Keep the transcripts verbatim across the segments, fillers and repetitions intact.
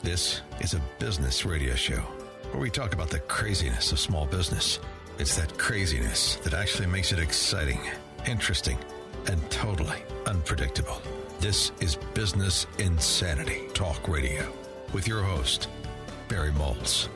This is a business radio show where we talk about the craziness of small business. It's that craziness that actually makes it exciting, interesting, and totally unpredictable. This is Business Insanity Talk Radio with your host, Barry Maltz.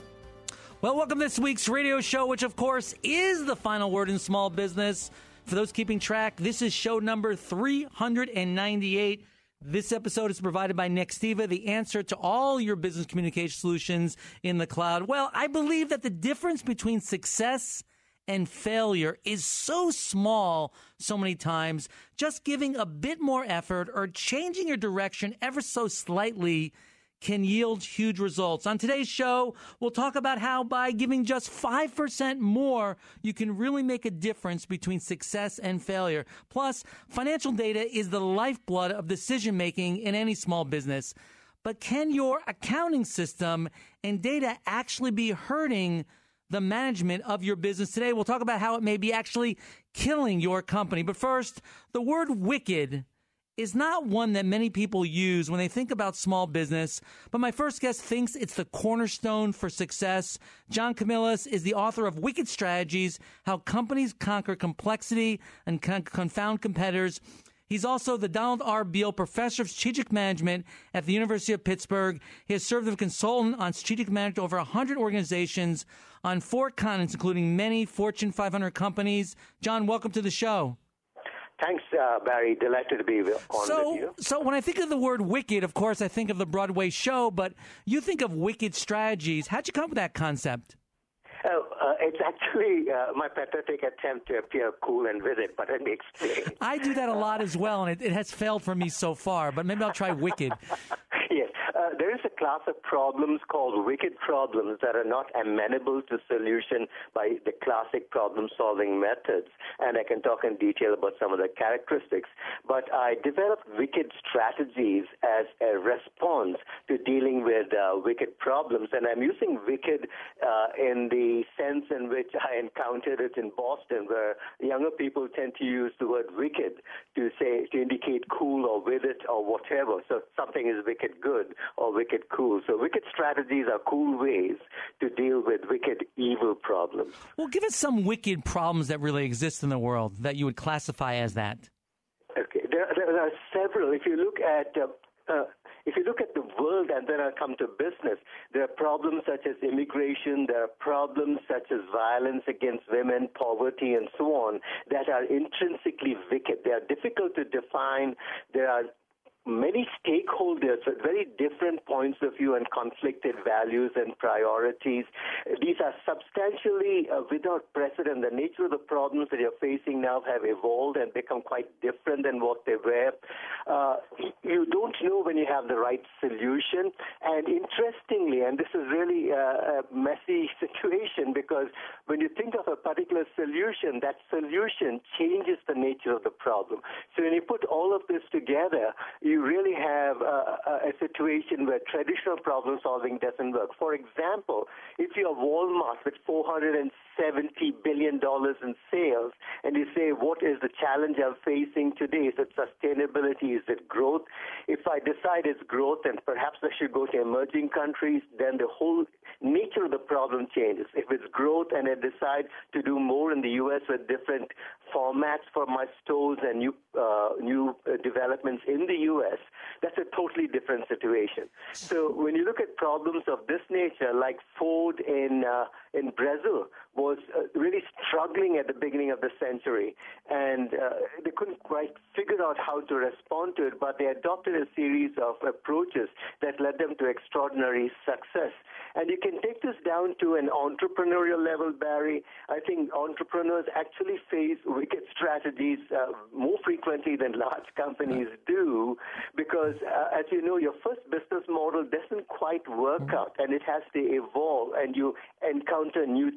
Well, welcome to this week's radio show, which, of course, is the final word in small business. For those keeping track, this is show number three hundred ninety-eight. This episode is provided by Nextiva, the answer to all your business communication solutions in the cloud. Well, I believe that the difference between success and failure is so small so many times. Just giving a bit more effort or changing your direction ever so slightly can yield huge results. On today's show, we'll talk about how by giving just five percent more, you can really make a difference between success and failure. Plus, financial data is the lifeblood of decision-making in any small business. But can your accounting system and data actually be hurting the management of your business today? We'll talk about how it may be actually killing your company. But first, the word wicked is not one that many people use when they think about small business, but my first guest thinks it's the cornerstone for success. John Camillus is the author of Wicked Strategies, How Companies Conquer Complexity and Con- Confound Competitors. He's also the Donald R. Beal Professor of Strategic Management at the University of Pittsburgh. He has served as a consultant on strategic management to over one hundred organizations on four continents, including many Fortune five hundred companies. John, welcome to the show. Thanks, uh, Barry. Delighted to be on so, with you. So when I think of the word wicked, of course, I think of the Broadway show, but you think of Wicked Strategies. How'd you come up with that concept? Oh, uh, it's actually uh, my pathetic attempt to appear cool and with it, but let me explain. I do that a lot as well, and it, it has failed for me so far, but maybe I'll try Wicked. Yes. Uh, there is a class of problems called wicked problems that are not amenable to solution by the classic problem-solving methods, and I can talk in detail about some of the characteristics. But I developed wicked strategies as a response to dealing with uh, wicked problems, and I'm using wicked uh, in the sense in which I encountered it in Boston, where younger people tend to use the word wicked to say to indicate cool or with it or whatever. So something is wicked good or wicked cool. So wicked strategies are cool ways to deal with wicked evil problems. Well, give us some wicked problems that really exist in the world that you would classify as that. Okay, there, there are several. If you look at uh, uh, if you look at the world and then I come to business, there are problems such as immigration, there are problems such as violence against women, poverty, and so on that are intrinsically wicked. They are difficult to define. There are many stakeholders with very different points of view and conflicted values and priorities. These are substantially uh, without precedent. The nature of the problems that you're facing now have evolved and become quite different than what they were. Uh, you don't know when you have the right solution. And interestingly, and this is really a, a messy situation, because when you think of a particular solution, that solution changes the nature of the problem. So when you put all of this together, you really have a, a situation where traditional problem solving doesn't work. For example, if you're Walmart with four hundred seventy billion dollars in sales, and you say, what is the challenge I'm facing today? Is it sustainability? Is it growth? If I decide it's growth, and perhaps I should go to emerging countries, then the whole nature of the problem changes. If it's growth and I decide to do more in the U S with different formats for my stores and new uh, new uh, developments in the U S, that's a totally different situation. So when you look at problems of this nature, like Ford in uh, in Brazil was uh, really struggling at the beginning of the century, and uh, they couldn't quite figure out how to respond to it, but they adopted a series of approaches that led them to extraordinary success. And you can take this down to an entrepreneurial level, Barry. I think entrepreneurs actually face wicked strategies uh, more frequently than large companies do, because, uh, as you know, your first business model doesn't quite work out, and it has to evolve, and you encounter new challenges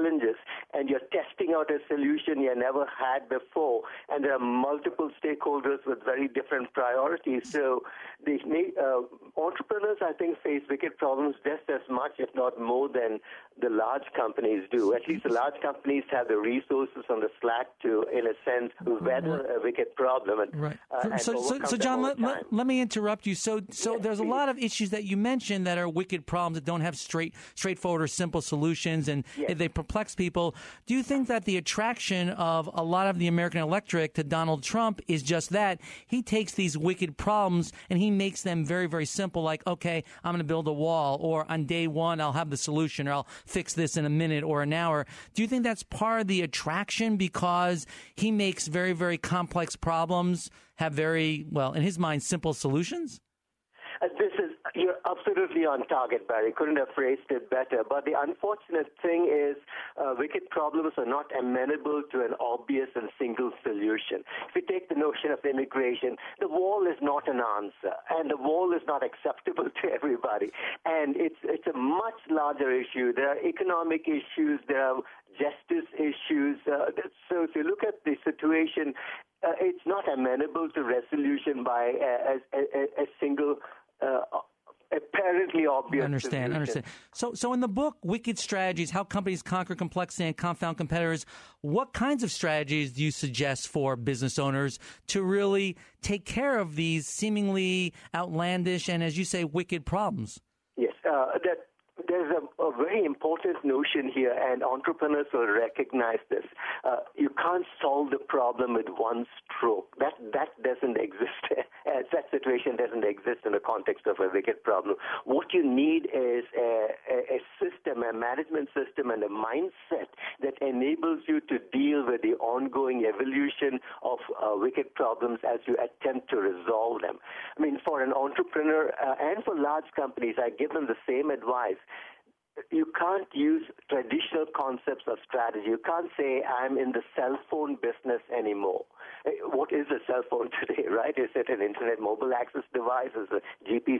challenges, and you're testing out a solution you never had before, and there are multiple stakeholders with very different priorities. So the uh, entrepreneurs, I think, face wicked problems just as much, if not more, than the large companies do. At least the large companies have the resources on the slack to, in a sense, weather a wicked problem. And, right. uh, and so, so, so, John, let, let, let me interrupt you. So, so yes, there's please. a lot of issues that you mentioned that are wicked problems that don't have straight, straightforward or simple solutions, and yes. they perplex people. Do you think that the attraction of a lot of the American electorate to Donald Trump is just that? He takes these wicked problems and he makes them very, very simple, like, okay, I'm going to build a wall, or on day one, I'll have the solution, or I'll fix this in a minute or an hour. Do you think that's part of the attraction because he makes very, very complex problems have very, well, in his mind, simple solutions? Uh, this is, you're absolutely on target, Barry. Couldn't have phrased it better. But the unfortunate thing is uh, wicked problems are not amenable to an obvious and single solution. If you take the notion of immigration, the wall is not an answer, and the wall is not acceptable to everybody. And it's, it's a much larger issue. There are economic issues. There are justice issues. Uh, so if you look at the situation, uh, it's not amenable to resolution by a, a, a, a single Uh, apparently obvious. I understand. Solution. understand. So, so in the book, Wicked Strategies: How Companies Conquer Complexity and Confound Competitors, what kinds of strategies do you suggest for business owners to really take care of these seemingly outlandish and, as you say, wicked problems? Yes, uh, that. There's a, a very important notion here, and entrepreneurs will recognize this. Uh, you can't solve the problem with one stroke. That that doesn't exist. That situation doesn't exist in the context of a wicked problem. What you need is a, a, a system, a management system, and a mindset that enables you to deal with the ongoing evolution of uh, wicked problems as you attempt to resolve them. I mean, for an entrepreneur uh, and for large companies, I give them the same advice. You can't use traditional concepts of strategy. You can't say, I'm in the cell phone business anymore. What is a cell phone today, right? Is it an internet mobile access device? Is it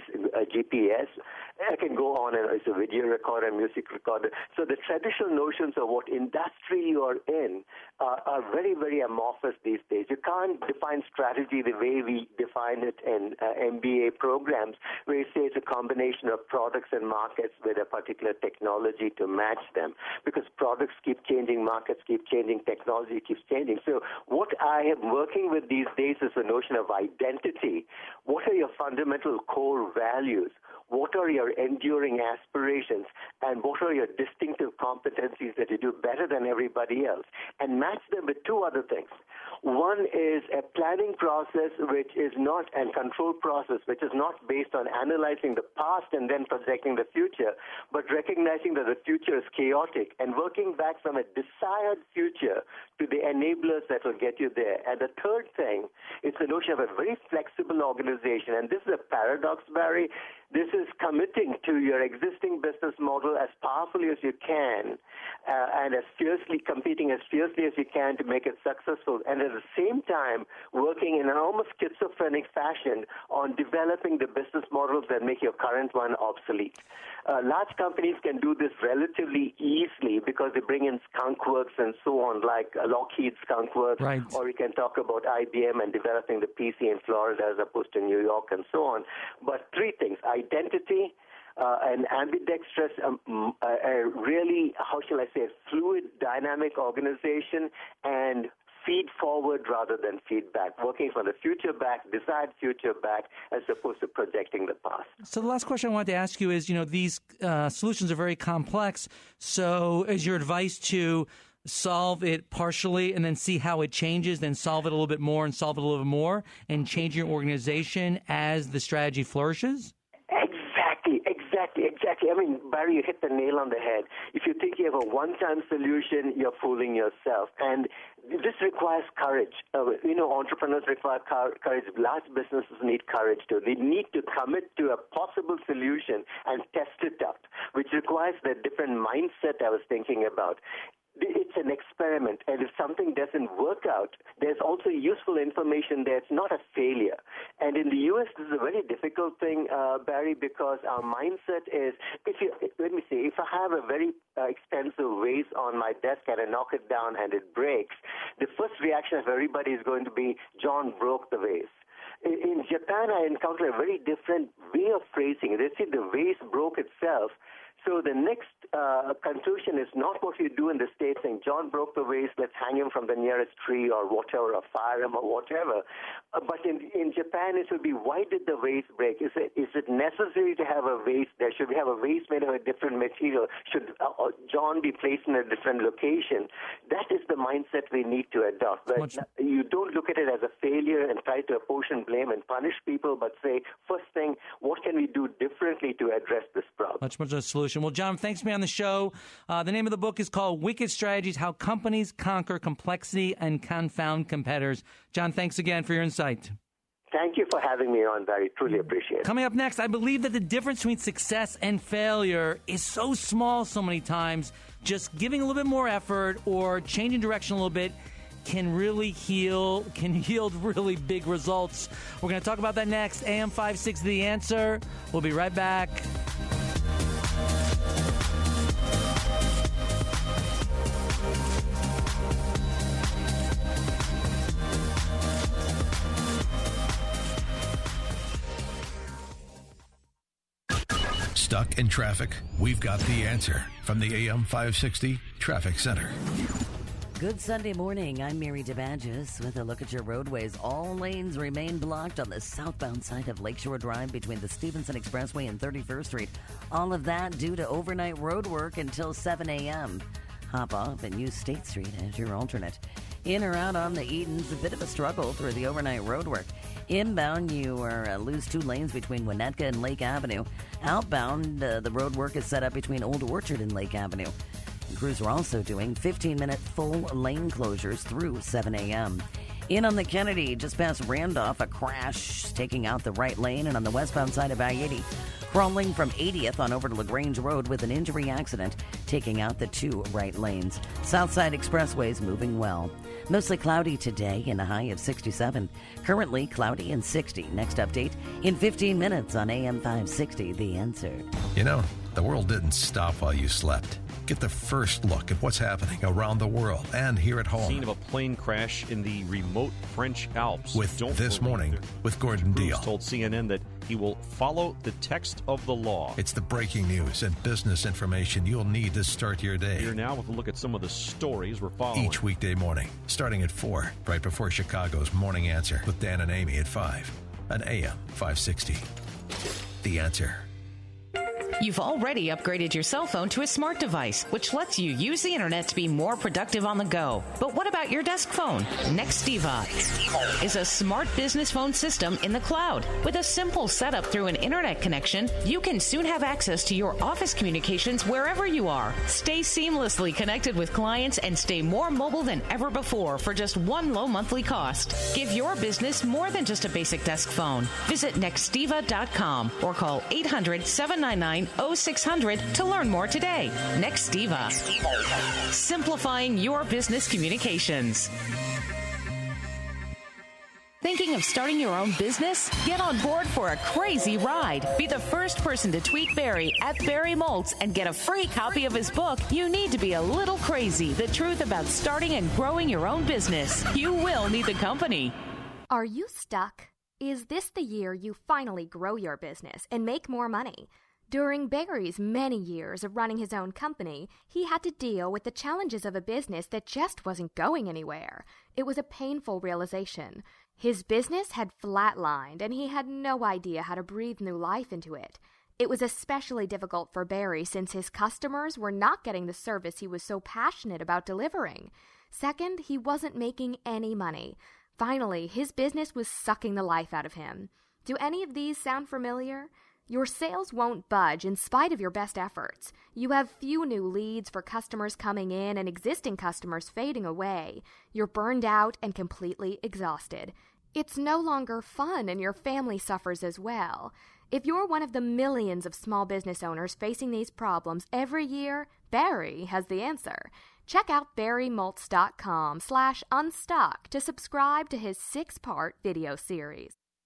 a G P S? I can go on, and it's a video recorder, music recorder. So the traditional notions of what industry you are in uh, are very, very amorphous these days. You can't define strategy the way we define it in uh, M B A programs, where you say it's a combination of products and markets with a particular technology to match them, because products keep changing, markets keep changing, technology keeps changing. So what I am working with these days is the notion of identity. What are your fundamental core values? What are your enduring aspirations? And what are your distinctive competencies that you do better than everybody else? And match them with two other things. One is a planning process which is not, and control process, which is not based on analyzing the past and then projecting the future, but recognizing that the future is chaotic and working back from a desired future to the enablers that will get you there. And the third thing is the notion of a very flexible organization. And this is a paradox, Barry. This is committing to your existing business model as powerfully as you can uh, and as fiercely, competing as fiercely as you can to make it successful, and at the same time working in an almost schizophrenic fashion on developing the business models that make your current one obsolete. Uh, large companies can do this relatively easily because they bring in skunkworks and so on, like uh, Lockheed skunkworks, right. Or you can talk about I B M and developing the P C in Florida as opposed to New York and so on. But three things: identity, uh, an ambidextrous, um, a, a really, how shall I say, a fluid, dynamic organization, and feed forward rather than feedback, working from the future back, desired future back, as opposed to projecting the past. So the last question I wanted to ask you is, you know, these uh, solutions are very complex. So is your advice to solve it partially and then see how it changes, then solve it a little bit more and solve it a little bit more, and change your organization as the strategy flourishes? Exactly, exactly, exactly. I mean, Barry, you hit the nail on the head. If you think you have a one-time solution, you're fooling yourself. And this requires courage. Uh, you know, entrepreneurs require courage. Large businesses need courage too. They need to commit to a possible solution and test it out, which requires the different mindset I was thinking about. It's an experiment, and if something doesn't work out, there's also useful information there. It's not a failure. And in the U S, this is a very difficult thing, uh, Barry, because our mindset is, if you, let me see, if I have a very uh, expensive vase on my desk and I knock it down and it breaks, the first reaction of everybody is going to be, John broke the vase. In Japan, I encountered a very different way of phrasing it. They say the vase broke itself. So the next uh, conclusion is not what you do in the States, saying, John broke the vase, let's hang him from the nearest tree or whatever, or fire him or whatever. Uh, but in, in Japan, it will be, why did the vase break? Is it, is it necessary to have a vase there? Should we have a vase made of a different material? Should uh, John be placed in a different location? That is the mindset we need to adopt. But Much... you don't look at it as a failure and try to apportion blame and punish people, but say, first thing, what can we do differently to address this problem? Much, much a solution. Well, John, thanks for being on the show. Uh, the name of the book is called Wicked Strategies, How Companies Conquer Complexity and Confound Competitors. John, thanks again for your insight. Thank you for having me on, Barry. Truly appreciate it. Coming up next, I believe that the difference between success and failure is so small so many times. Just giving a little bit more effort or changing direction a little bit can really heal, can yield really big results. We're going to talk about that next. A M five sixty, The Answer. We'll be right back. Stuck in traffic? We've got the answer from the A M five sixty Traffic Center. Good Sunday morning. I'm Mary DeBadges with a look at your roadways. All lanes remain blocked on the southbound side of Lakeshore Drive between the Stevenson Expressway and thirty-first Street. All of that due to overnight road work until seven a.m. Hop off and use State Street as your alternate. In or out on the Edens, a bit of a struggle through the overnight road work. Inbound, you are uh, lose two lanes between Winnetka and Lake Avenue. Outbound, uh, the road work is set up between Old Orchard and Lake Avenue. Crews are also doing fifteen-minute full lane closures through seven a.m. In on the Kennedy, just past Randolph, a crash taking out the right lane, and on the westbound side of I eighty, crawling from eightieth on over to LaGrange Road with an injury accident, taking out the two right lanes. Southside Expressways moving well. Mostly cloudy today and a high of sixty-seven. Currently cloudy and sixty. Next update in fifteen minutes on A M five sixty, The Answer. You know, the world didn't stop while you slept. Get the first look at what's happening around the world and here at home. Scene of a plane crash in the remote French Alps. With Don't This Morning with Gordon Cruz Deal. told C N N that he will follow the text of the law. It's the breaking news and business information you'll need to start your day. Here now with a look at some of the stories we're following. Each weekday morning, starting at four, right before Chicago's Morning Answer with Dan and Amy at five, on A M five sixty. The Answer. You've already upgraded your cell phone to a smart device, which lets you use the internet to be more productive on the go. But what about your desk phone? Nextiva is a smart business phone system in the cloud. With a simple setup through an internet connection, you can soon have access to your office communications wherever you are. Stay seamlessly connected with clients and stay more mobile than ever before for just one low monthly cost. Give your business more than just a basic desk phone. Visit Nextiva dot com or call eight hundred, seven nine nine, oh six hundred to learn more today. Nextiva. Simplifying your business communications. Thinking of starting your own business? Get on board for a crazy ride. Be the first person to tweet Barry at Barry Moltz and get a free copy of his book, You Need to Be a Little Crazy, The Truth About Starting and Growing Your Own Business. You will need the company. Are you stuck? Is this the year you finally grow your business and make more money? During Barry's many years of running his own company, he had to deal with the challenges of a business that just wasn't going anywhere. It was a painful realization. His business had flatlined, and he had no idea how to breathe new life into it. It was especially difficult for Barry since his customers were not getting the service he was so passionate about delivering. Second, he wasn't making any money. Finally, his business was sucking the life out of him. Do any of these sound familiar? Your sales won't budge in spite of your best efforts. You have few new leads for customers coming in and existing customers fading away. You're burned out and completely exhausted. It's no longer fun, and your family suffers as well. If you're one of the millions of small business owners facing these problems every year, Barry has the answer. Check out barry moltz dot com slash unstuck to subscribe to his six-part video series.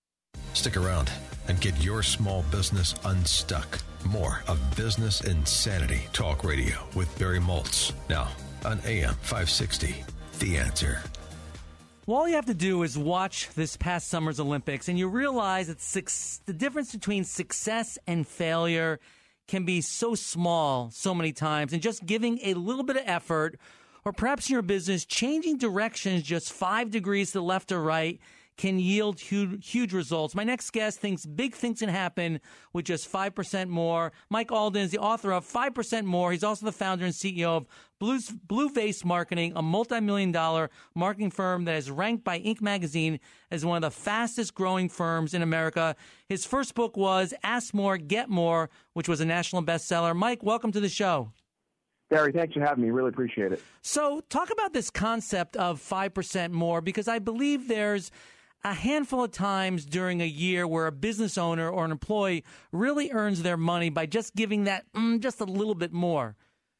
Stick around and get your small business unstuck. More of Business Insanity Talk Radio with Barry Maltz. Now on A M five sixty, The Answer. Well, all you have to do is watch this past summer's Olympics, and you realize that six, the difference between success and failure can be so small so many times. And just giving a little bit of effort, or perhaps in your business, changing directions just five degrees to the left or right, can yield huge, huge results. My next guest thinks big things can happen with just five percent more. Mike Alden is the author of five percent More. He's also the founder and C E O of Blue's, Blue Vase Marketing, a multi-million dollar marketing firm that is ranked by Inc. magazine as one of the fastest growing firms in America. His first book was Ask More, Get More, which was a national bestseller. Mike, welcome to the show. Barry, thanks for having me. Really appreciate it. So talk about this concept of five percent more, because I believe there's a handful of times during a year where a business owner or an employee really earns their money by just giving that mm, just a little bit more.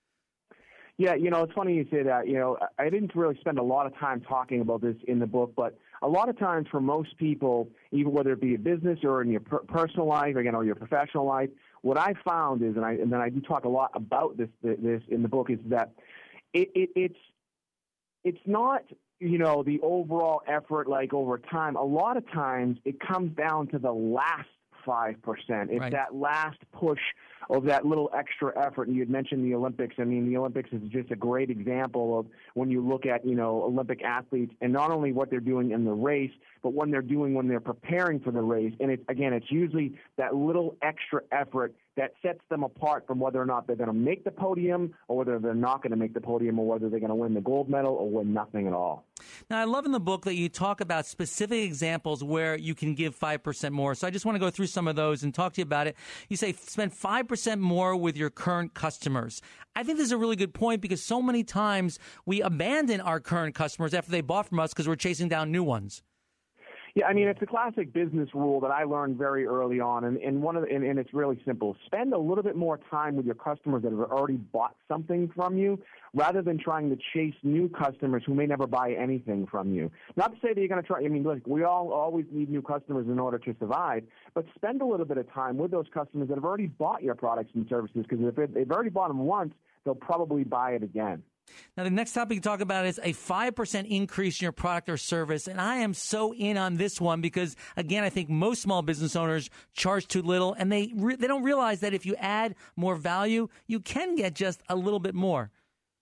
Yeah, you know, it's funny you say that. You know, I didn't really spend a lot of time talking about this in the book, but a lot of times for most people, even whether it be a business or in your per- personal life, again, or your professional life, what I found is, and, I, and then I do talk a lot about this this in the book, is that it, it, it's it's not, you know, the overall effort like over time. A lot of times it comes down to the last five percent. It's right. that last push of that little extra effort. And you had mentioned the Olympics. I mean, the Olympics is just a great example of when you look at, you know, Olympic athletes and not only what they're doing in the race, but what they're doing when they're preparing for the race. And it's, again, it's usually that little extra effort that sets them apart from whether or not they're going to make the podium or whether they're not going to make the podium or whether they're going to win the gold medal or win nothing at all. Now, I love in the book that you talk about specific examples where you can give five percent more. So I just want to go through some of those and talk to you about it. You say spend five percent more with your current customers. I think this is a really good point because so many times we abandon our current customers after they bought from us because we're chasing down new ones. Yeah, I mean, it's a classic business rule that I learned very early on, and, and one of the, and, and it's really simple. Spend a little bit more time with your customers that have already bought something from you rather than trying to chase new customers who may never buy anything from you. Not to say that you're going to try, I mean, look, we all always need new customers in order to survive, but spend a little bit of time with those customers that have already bought your products and services, because if they've already bought them once, they'll probably buy it again. Now, the next topic you talk about is a five percent increase in your product or service. And I am so in on this one because, again, I think most small business owners charge too little, and they re- they don't realize that if you add more value, you can get just a little bit more.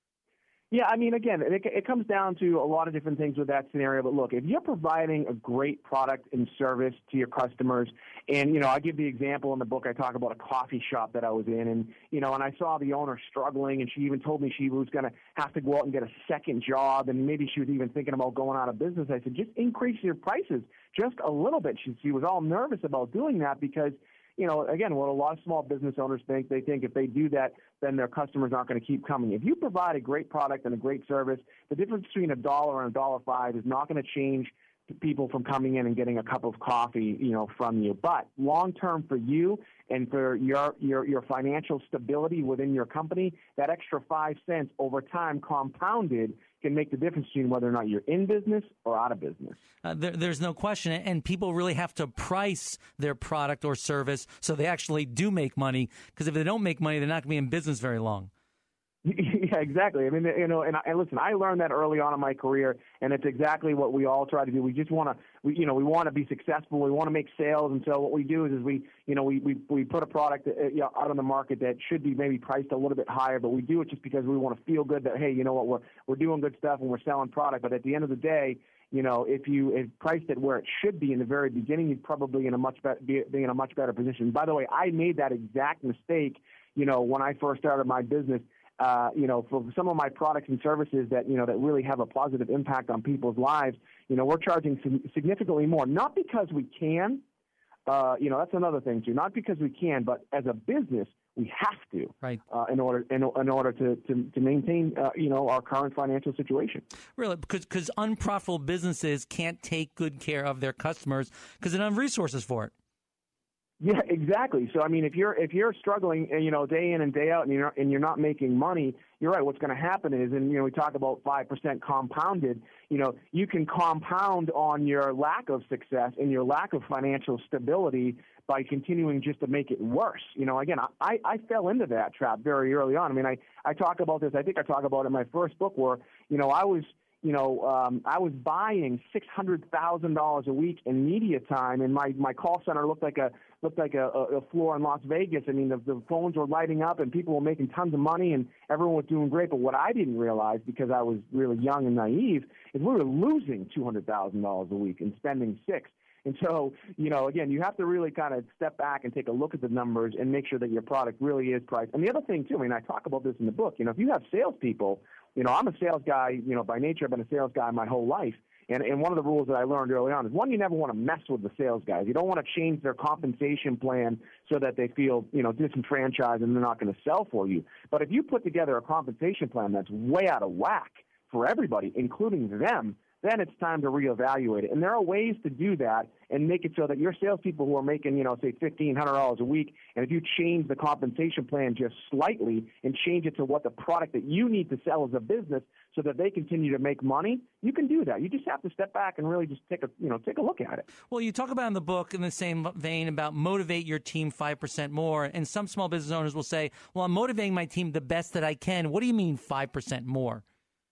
Yeah, I mean, again, it, it comes down to a lot of different things with that scenario. But look, if you're providing a great product and service to your customers, and, you know, I give the example in the book, I talk about a coffee shop that I was in, and, you know, and I saw the owner struggling, and she even told me she was going to have to go out and get a second job, and maybe she was even thinking about going out of business. I said, just increase your prices just a little bit. She, she was all nervous about doing that because, you know, again, what a lot of small business owners think, they think if they do that, then their customers aren't going to keep coming. If you provide a great product and a great service, the difference between a dollar and a dollar five is not going to change people from coming in and getting a cup of coffee, you know, from you. But long term for you and for your, your, your financial stability within your company, that extra five cents over time compounded can make the difference between whether or not you're in business or out of business. Uh, there, there's no question. And people really have to price their product or service so they actually do make money. Because if they don't make money, they're not going to be in business very long. Yeah, exactly. I mean, you know, and, and listen, I learned that early on in my career, and it's exactly what we all try to do. We just want to, we, you know, we want to be successful. We want to make sales, and so what we do is, is we, you know, we we, we put a product uh, you know, out on the market that should be maybe priced a little bit higher, but we do it just because we want to feel good that, hey, you know what, we're we're doing good stuff and we're selling product. But at the end of the day, you know, if you if priced it where it should be in the very beginning, you'd probably in a much better be, be in a much better position. By the way, I made that exact mistake, you know, when I first started my business. Uh, you know, for some of my products and services that, you know, that really have a positive impact on people's lives, you know, we're charging significantly more, not because we can, uh, you know, that's another thing too, not because we can, but as a business, we have to, right, uh, in order in, in order to, to, to maintain, uh, you know, our current financial situation. Really, because because unprofitable businesses can't take good care of their customers because they don't have resources for it. Yeah, exactly. So I mean, if you're if you're struggling, you know, day in and day out, and you're not, and you're not making money, you're right. What's going to happen is, and you know, we talk about five percent compounded. You know, you can compound on your lack of success and your lack of financial stability by continuing just to make it worse. You know, again, I I fell into that trap very early on. I mean, I I talk about this. I think I talk about it in my first book, where you know I was. You know, um, I was buying six hundred thousand dollars a week in media time, and my, my call center looked like a looked like a, a floor in Las Vegas. I mean, the, the phones were lighting up, and people were making tons of money, and everyone was doing great. But what I didn't realize, because I was really young and naive, is we were losing two hundred thousand dollars a week and spending six. And so, you know, again, you have to really kind of step back and take a look at the numbers and make sure that your product really is priced. And the other thing, too, I mean, I talk about this in the book, you know, if you have salespeople, you know, I'm a sales guy, you know, by nature. I've been a sales guy my whole life. And, and one of the rules that I learned early on is, one, you never want to mess with the sales guys. You don't want to change their compensation plan so that they feel, you know, disenfranchised and they're not going to sell for you. But if you put together a compensation plan that's way out of whack for everybody, including them, then it's time to reevaluate it. And there are ways to do that and make it so that your salespeople who are making, you know, say fifteen hundred dollars a week, and if you change the compensation plan just slightly and change it to what the product that you need to sell as a business so that they continue to make money, you can do that. You just have to step back and really just take a, you know, take a look at it. Well, you talk about in the book, in the same vein, about motivate your team five percent more. And some small business owners will say, well, I'm motivating my team the best that I can. What do you mean five percent more?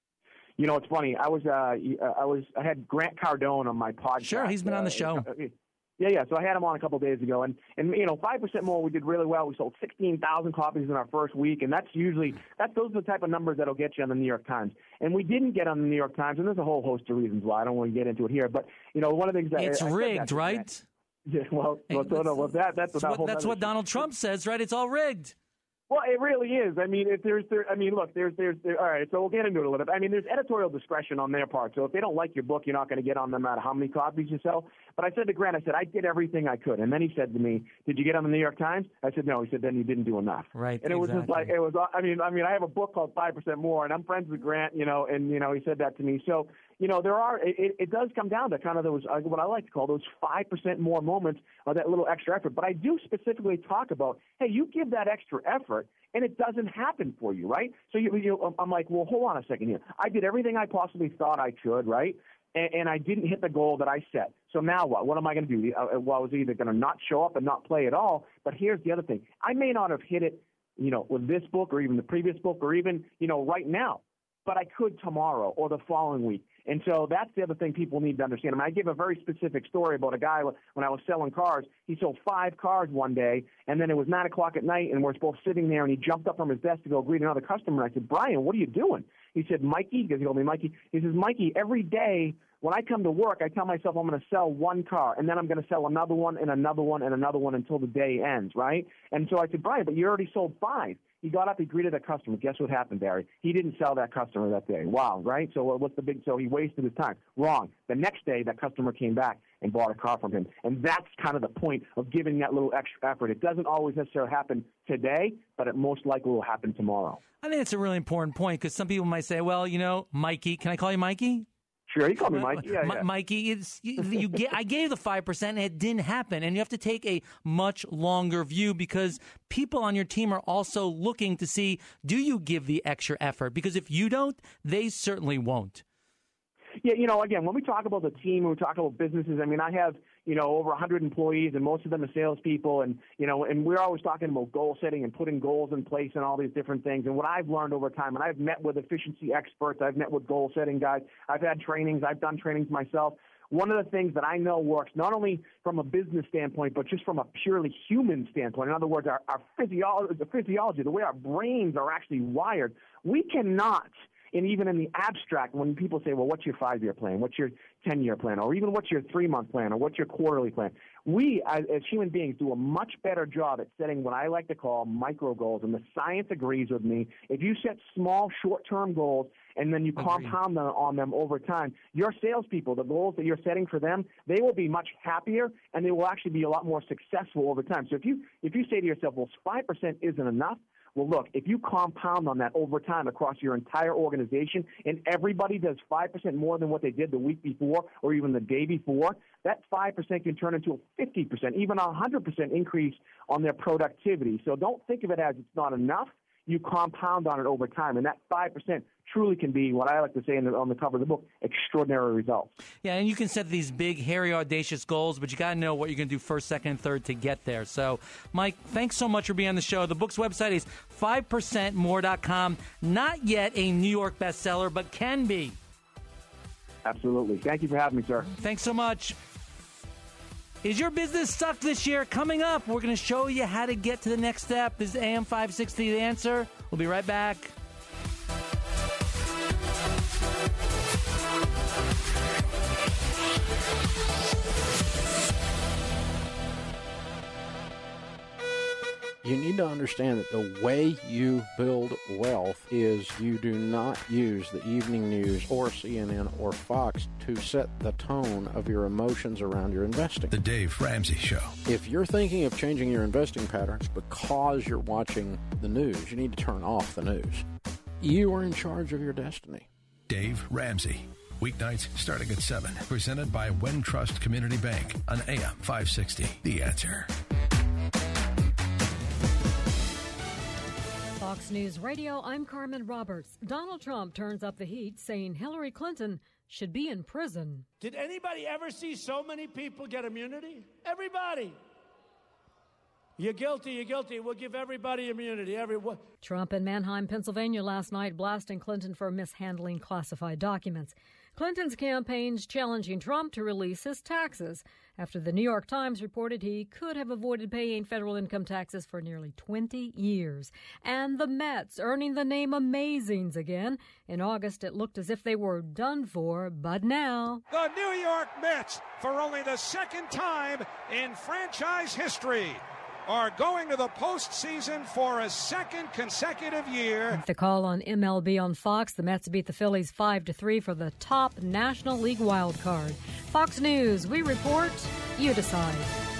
You know, it's funny. I was, uh, I was, I had Grant Cardone on my podcast. Sure, he's been uh, on the show. Uh, yeah, yeah. So I had him on a couple of days ago, and and you know, five percent more. We did really well. We sold sixteen thousand copies in our first week, and that's usually that's those are the type of numbers that'll get you on the New York Times. And we didn't get on the New York Times, and there's a whole host of reasons why. I don't want to get into it here, but you know, one of the things that it's I, I rigged, right? Grant, yeah. Well, well, so, no, well, that that's what, that's what Donald Trump says, right? It's all rigged. Well, it really is. I mean, if there's, there, I mean, look, there's, there's, there, all right. So we'll get into it a little bit. I mean, there's editorial discretion on their part. So if they don't like your book, you're not going to get on them no matter how many copies you sell. But I said to Grant, I said, I did everything I could. And then he said to me, did you get on the New York Times? I said, no. He said, then you didn't do enough. Right. And it exactly. was just like, it was, I mean, I mean, I have a book called five percent More, and I'm friends with Grant, you know, and, you know, he said that to me. So, you know, there are, it, it does come down to kind of those, uh, what I like to call those five percent more moments of that little extra effort. But I do specifically talk about, hey, you give that extra effort, and it doesn't happen for you, right? So you, you, I'm like, well, hold on a second here. I did everything I possibly thought I could, right? And, and I didn't hit the goal that I set. So now what? What am I going to do? Uh, well, I was either going to not show up and not play at all. But here's the other thing. I may not have hit it, you know, with this book or even the previous book or even, you know, right now. But I could tomorrow or the following week. And so that's the other thing people need to understand. I mean, I give a very specific story about a guy when I was selling cars. He sold five cars one day, and then it was nine o'clock at night, and we're both sitting there, and he jumped up from his desk to go greet another customer. And I said, Brian, what are you doing? He said, Mikey, because he told me Mikey. He says, Mikey, every day when I come to work, I tell myself I'm going to sell one car, and then I'm going to sell another one and another one and another one until the day ends, right? And so I said, Brian, but you already sold five. He got up, he greeted a customer. Guess what happened, Barry? He didn't sell that customer that day. Wow, right? So what's the big, so he wasted his time. Wrong. The next day, that customer came back and bought a car from him. And that's kind of the point of giving that little extra effort. It doesn't always necessarily happen today, but it most likely will happen tomorrow. I think it's a really important point because some people might say, well, you know, Mikey, can I call you Mikey? Sure, you call me Mikey. Yeah, M- yeah. Mikey, it's, you, you get, I gave the five percent and it didn't happen. And you have to take a much longer view because people on your team are also looking to see, do you give the extra effort? Because if you don't, they certainly won't. Yeah, you know, again, when we talk about the team, when we talk about businesses, I mean, I have, you know, over one hundred employees, and most of them are salespeople, and, you know, and we're always talking about goal setting and putting goals in place and all these different things. And what I've learned over time, and I've met with efficiency experts, I've met with goal setting guys, I've had trainings, I've done trainings myself. One of the things that I know works, not only from a business standpoint, but just from a purely human standpoint, in other words, our, our physiology, the physiology, the way our brains are actually wired, we cannot – and even in the abstract, when people say, well, what's your five-year plan? What's your ten-year plan? Or even what's your three-month plan? Or what's your quarterly plan? We, as, as human beings, do a much better job at setting what I like to call micro goals. And the science agrees with me. If you set small, short-term goals and then you Agreed. compound them on them over time, your salespeople, the goals that you're setting for them, they will be much happier, and they will actually be a lot more successful over time. So if you if you say to yourself, well, five percent isn't enough, well, look, if you compound on that over time across your entire organization and everybody does five percent more than what they did the week before or even the day before, that five percent can turn into a fifty percent, even a one hundred percent increase on their productivity. So don't think of it as it's not enough. You compound on it over time, and that five percent truly can be, what I like to say in the, on the cover of the book, extraordinary results. Yeah, and you can set these big, hairy, audacious goals, but you got to know what you're going to do first, second, and third to get there. So, Mike, thanks so much for being on the show. The book's website is five percent more dot com. Not yet a New York bestseller, but can be. Absolutely. Thank you for having me, sir. Thanks so much. Is your business stuck this year? Coming up, we're going to show you how to get to the next step. This is A M five sixty, The Answer. We'll be right back. You need to understand that the way you build wealth is you do not use the evening news or C N N or Fox to set the tone of your emotions around your investing. The Dave Ramsey Show. If you're thinking of changing your investing patterns because you're watching the news, you need to turn off the news. You are in charge of your destiny. Dave Ramsey. Weeknights starting at seven. Presented by Wintrust Community Bank on A M five sixty. The Answer. Fox News Radio, I'm Carmen Roberts. Donald Trump turns up the heat, saying Hillary Clinton should be in prison. Did anybody ever see so many people get immunity? Everybody. You're guilty, you're guilty. We'll give everybody immunity. Everyone. Trump in Manheim, Pennsylvania last night blasting Clinton for mishandling classified documents. Clinton's campaign's challenging Trump to release his taxes after the New York Times reported he could have avoided paying federal income taxes for nearly twenty years. And the Mets earning the name Amazings again. In August, it looked as if they were done for, but now... The New York Mets, for only the second time in franchise history, are going to the postseason for a second consecutive year. The call on M L B on Fox. The Mets beat the Phillies five to three for the top National League wild card. Fox News, we report, you decide.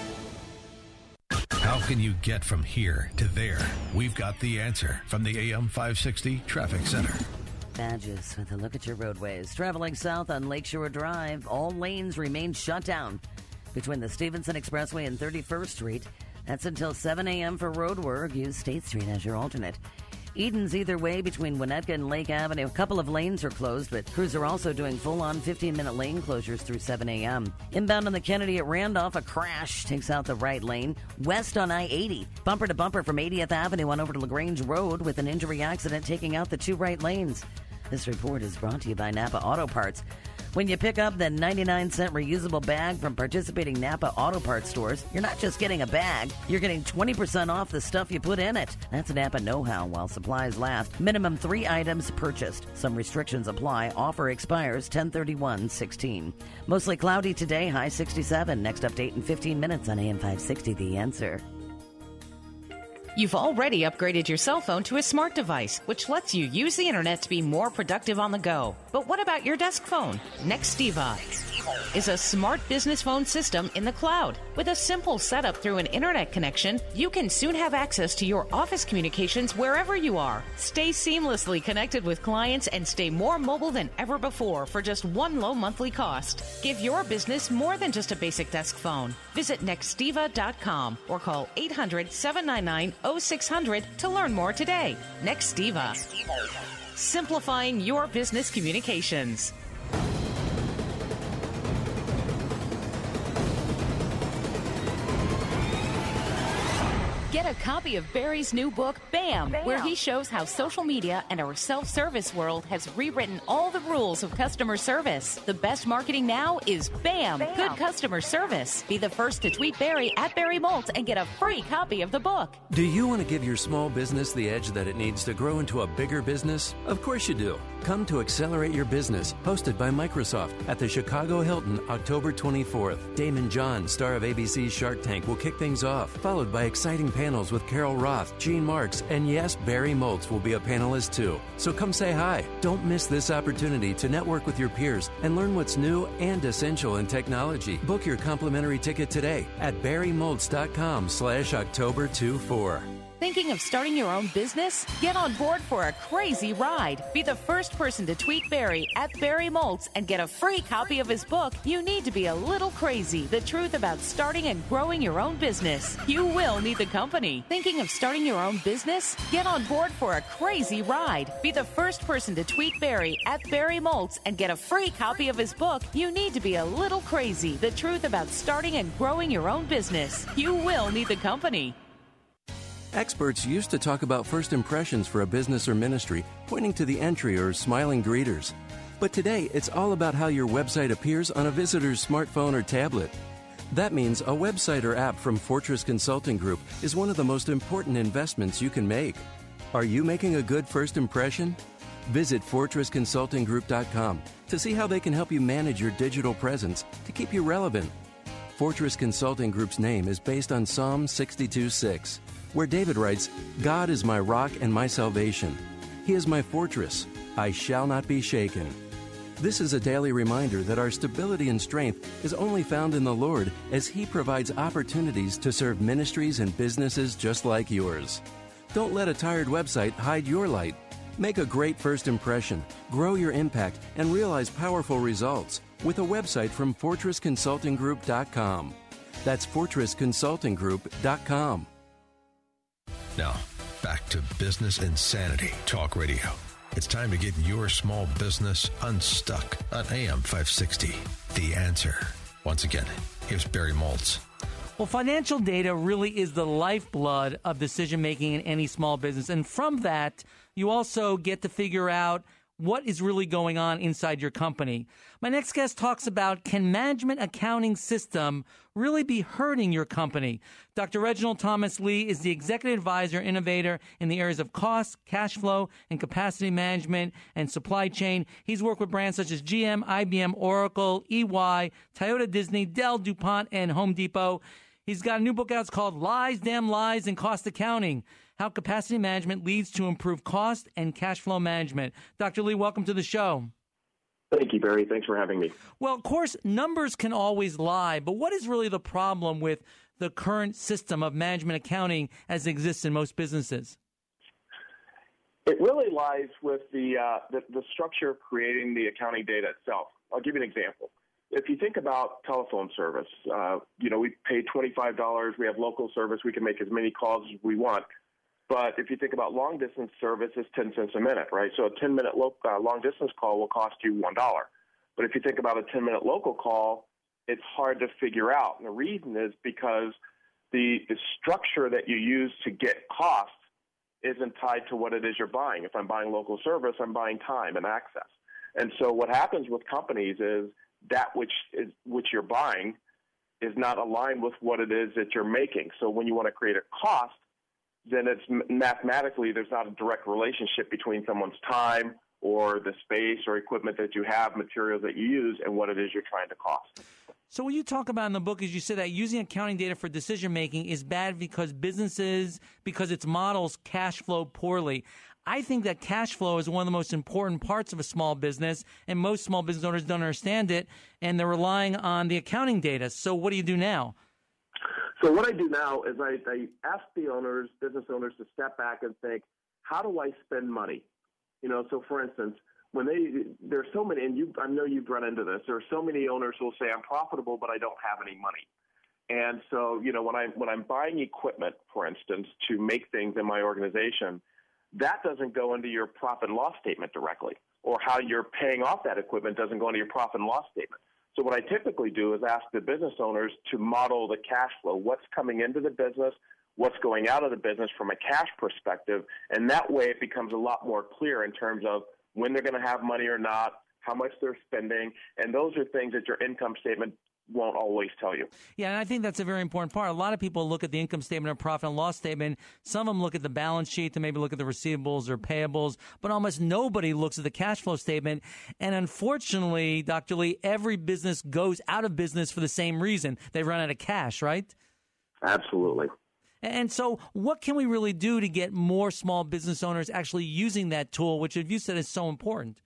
How can you get from here to there? We've got the answer from the A M five sixty Traffic Center. Badges with a look at your roadways. Traveling south on Lakeshore Drive, all lanes remain shut down between the Stevenson Expressway and thirty-first Street. That's until seven a.m. for road work. Use State Street as your alternate. Eden's either way between Winnetka and Lake Avenue. A couple of lanes are closed, but crews are also doing full-on fifteen-minute lane closures through seven a.m. Inbound on the Kennedy at Randolph, a crash takes out the right lane. West on I eighty, bumper to bumper from eightieth Avenue on over to LaGrange Road with an injury accident taking out the two right lanes. This report is brought to you by Napa Auto Parts. When you pick up the ninety-nine cent reusable bag from participating Napa Auto Parts stores, you're not just getting a bag, you're getting twenty percent off the stuff you put in it. That's Napa know-how while supplies last. Minimum three items purchased. Some restrictions apply. Offer expires ten thirty-one sixteen. Mostly cloudy today, high sixty-seven. Next update in fifteen minutes on A M five sixty, The Answer. You've already upgraded your cell phone to a smart device, which lets you use the internet to be more productive on the go. But what about your desk phone? Nextiva is a smart business phone system in the cloud. With a simple setup through an internet connection, you can soon have access to your office communications wherever you are. Stay seamlessly connected with clients and stay more mobile than ever before for just one low monthly cost. Give your business more than just a basic desk phone. Visit nextiva dot com or call eight hundred, seven nine nine, oh six hundred to learn more today. Nextiva. Simplifying your business communications. Get a copy of Barry's new book, Bam, Bam, where he shows how social media and our self-service world has rewritten all the rules of customer service. The best marketing now is Bam, Bam. Good customer service. Be the first to tweet Barry at Barry Molt and get a free copy of the book. Do you want to give your small business the edge that it needs to grow into a bigger business? Of course you do. Come to Accelerate Your Business, hosted by Microsoft at the Chicago Hilton, October twenty-fourth. Damon John, star of A B C's Shark Tank, will kick things off, followed by exciting panels panels with Carol Roth, Gene Marks, and yes, Barry Moltz will be a panelist too. So come say hi. Don't miss this opportunity to network with your peers and learn what's new and essential in technology. Book your complimentary ticket today at barry moltz dot com slash October twenty-four. Thinking of starting your own business? Get on board for a crazy ride. Be the first person to tweet Barry at Barry Moltz and get a free copy of his book, You Need to Be a Little Crazy, The Truth About Starting and Growing Your Own Business. You will need the company. Thinking of starting your own business? Get on board for a crazy ride. Be the first person to tweet Barry at Barry Moltz and get a free copy of his book, You Need to Be a Little Crazy, The Truth About Starting and Growing Your Own Business. You will need the company. Experts used to talk about first impressions for a business or ministry, pointing to the entry or smiling greeters. But today, it's all about how your website appears on a visitor's smartphone or tablet. That means a website or app from Fortress Consulting Group is one of the most important investments you can make. Are you making a good first impression? Visit fortress consulting group dot com to see how they can help you manage your digital presence to keep you relevant. Fortress Consulting Group's name is based on Psalm sixty-two six, where David writes, God is my rock and my salvation. He is my fortress. I shall not be shaken. This is a daily reminder that our stability and strength is only found in the Lord, as He provides opportunities to serve ministries and businesses just like yours. Don't let a tired website hide your light. Make a great first impression, grow your impact, and realize powerful results with a website from fortress consulting group dot com. That's fortress consulting group dot com. Now, back to Business Insanity Talk Radio. It's time to get your small business unstuck on A M five sixty. The Answer. Once again, here's Barry Moltz. Well, financial data really is the lifeblood of decision-making in any small business. And from that, you also get to figure out what is really going on inside your company. My next guest talks about, can management accounting system really be hurting your company? Doctor Reginald Thomas Lee is the executive advisor, innovator in the areas of cost, cash flow, and capacity management and supply chain. He's worked with brands such as G M, I B M, Oracle, E Y, Toyota, Disney, Dell, DuPont, and Home Depot. He's got a new book out. It's called Lies, Damn Lies, and Cost Accounting: How Capacity Management Leads to Improved Cost and Cash Flow Management. Doctor Lee, welcome to the show. Thank you, Barry. Thanks for having me. Well, of course, numbers can always lie, but what is really the problem with the current system of management accounting as it exists in most businesses? It really lies with the, uh, the, the structure of creating the accounting data itself. I'll give you an example. If you think about telephone service, uh, you know, we pay twenty-five dollars. We have local service. We can make as many calls as we want. But if you think about long-distance service, it's ten cents a minute, right? So a ten-minute lo- uh, long-distance call will cost you one dollar. But if you think about a ten-minute local call, it's hard to figure out. And the reason is because the, the structure that you use to get cost isn't tied to what it is you're buying. If I'm buying local service, I'm buying time and access. And so what happens with companies is that which is which you're buying is not aligned with what it is that you're making. So when you want to create a cost, then it's mathematically there's not a direct relationship between someone's time or the space or equipment that you have, materials that you use, and what it is you're trying to cost. So what you talk about in the book is you say that using accounting data for decision-making is bad because businesses, because its models cash flow poorly. I think that cash flow is one of the most important parts of a small business, and most small business owners don't understand it, and they're relying on the accounting data. So what do you do now? So what I do now is I, I ask the owners, business owners, to step back and think, how do I spend money? You know, so for instance, when they, there's so many, and you, I know you've run into this, there are so many owners who will say, I'm profitable, but I don't have any money. And so, you know, when I, when I'm buying equipment, for instance, to make things in my organization, that doesn't go into your profit and loss statement directly, or how you're paying off that equipment doesn't go into your profit and loss statement. So what I typically do is ask the business owners to model the cash flow, what's coming into the business, what's going out of the business from a cash perspective, and that way it becomes a lot more clear in terms of when they're going to have money or not, how much they're spending, and those are things that your income statement won't always tell you. Yeah, and I think that's a very important part. A lot of people look at the income statement or profit and loss statement. Some of them look at the balance sheet to maybe look at the receivables or payables, but almost nobody looks at the cash flow statement. And unfortunately, Doctor Lee, every business goes out of business for the same reason. They run out of cash, right? Absolutely. And so what can we really do to get more small business owners actually using that tool, which, as you said, is so important?